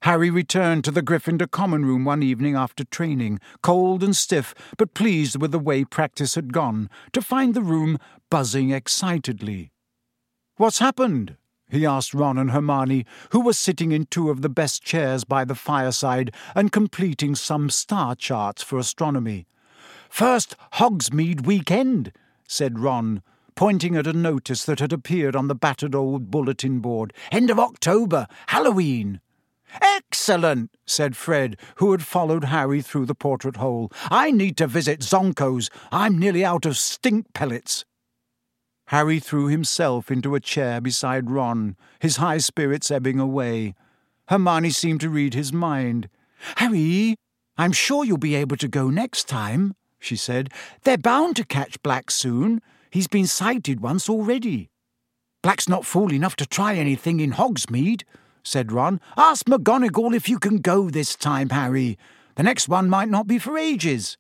Harry returned to the Gryffindor common room one evening after training, cold and stiff, but pleased with the way practice had gone, to find the room buzzing excitedly. "What's happened?" he asked Ron and Hermione, who were sitting in two of the best chairs by the fireside and completing some star charts for astronomy. "First Hogsmeade weekend," said Ron, pointing at a notice that had appeared on the battered old bulletin board. "End of October, Halloween." "Excellent," said Fred, who had followed Harry through the portrait hole. "I need to visit Zonko's. I'm nearly out of stink pellets." Harry threw himself into a chair beside Ron, his high spirits ebbing away. Hermione seemed to read his mind. "Harry, I'm sure you'll be able to go next time," she said. "They're bound to catch Black soon. He's been sighted once already." "Black's not fool enough to try anything in Hogsmeade," said Ron. "Ask McGonagall if you can go this time, Harry. The next one might not be for ages."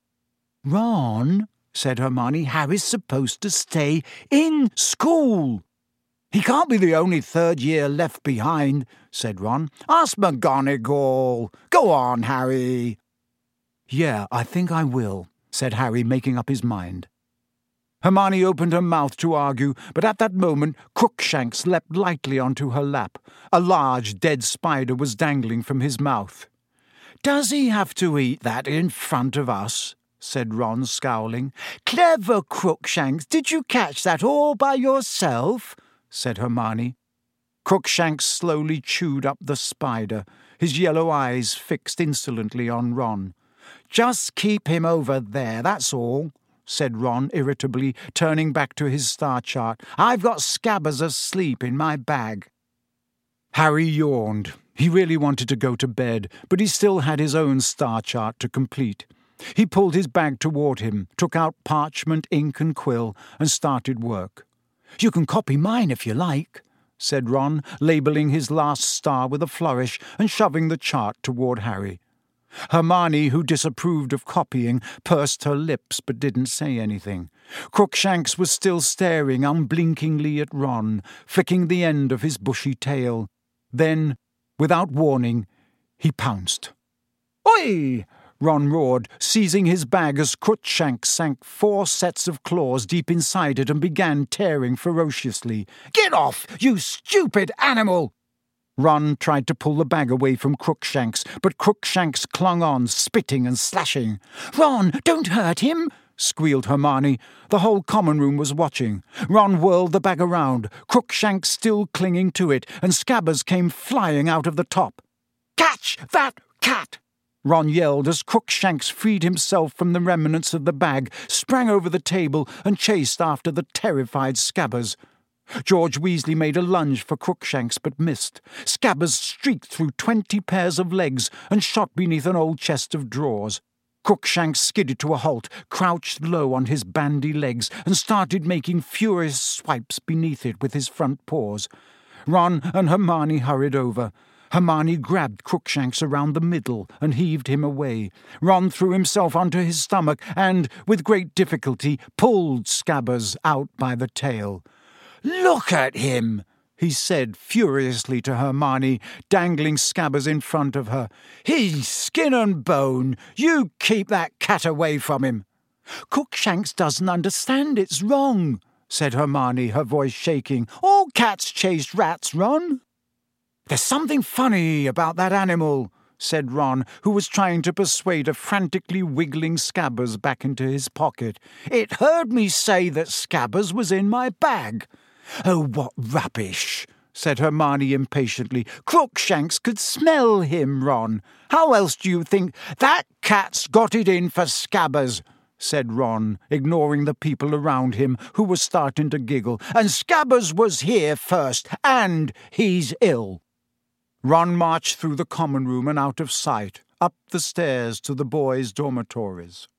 "Ron," said Hermione, "Harry's supposed to stay in school." "He can't be the only third year left behind," said Ron. "Ask McGonagall. Go on, Harry." "Yeah, I think I will," said Harry, making up his mind. Hermione opened her mouth to argue, but at that moment Crookshanks leapt lightly onto her lap. A large dead spider was dangling from his mouth. "Does he have to eat that in front of us?" said Ron, scowling. "Clever Crookshanks, did you catch that all by yourself?" said Hermione. Crookshanks slowly chewed up the spider, his yellow eyes fixed insolently on Ron. "Just keep him over there, that's all," said Ron irritably, turning back to his star chart. "I've got Scabbers asleep in my bag." Harry yawned. He really wanted to go to bed, but he still had his own star chart to complete. He pulled his bag toward him, took out parchment, ink and quill, and started work. "You can copy mine if you like," said Ron, labelling his last star with a flourish and shoving the chart toward Harry. Hermione, who disapproved of copying, pursed her lips but didn't say anything. Crookshanks was still staring unblinkingly at Ron, flicking the end of his bushy tail. Then, without warning, he pounced. "Oi!" Ron roared, seizing his bag as Crookshanks sank 4 sets of claws deep inside it and began tearing ferociously. "Get off, you stupid animal!" Ron tried to pull the bag away from Crookshanks, but Crookshanks clung on, spitting and slashing. "Ron, don't hurt him!" squealed Hermione. The whole common room was watching. Ron whirled the bag around, Crookshanks still clinging to it, and Scabbers came flying out of the top. "Catch that cat!" Ron yelled as Crookshanks freed himself from the remnants of the bag, sprang over the table, and chased after the terrified Scabbers. George Weasley made a lunge for Crookshanks but missed. Scabbers streaked through 20 pairs of legs and shot beneath an old chest of drawers. Crookshanks skidded to a halt, crouched low on his bandy legs, and started making furious swipes beneath it with his front paws. Ron and Hermione hurried over. Hermione grabbed Crookshanks around the middle and heaved him away. Ron threw himself onto his stomach and, with great difficulty, pulled Scabbers out by the tail. "Look at him!" he said furiously to Hermione, dangling Scabbers in front of her. "He's skin and bone. You keep that cat away from him." "Crookshanks doesn't understand it's wrong," said Hermione, her voice shaking. "All cats chase rats, Ron." "There's something funny about that animal," said Ron, who was trying to persuade a frantically wiggling Scabbers back into his pocket. "It heard me say that Scabbers was in my bag." "Oh, what rubbish," said Hermione impatiently. "Crookshanks could smell him, Ron. How else do you think—" "That cat's got it in for Scabbers," said Ron, ignoring the people around him who were starting to giggle. "And Scabbers was here first, and he's ill." Ron marched through the common room and out of sight, up the stairs to the boys' dormitories.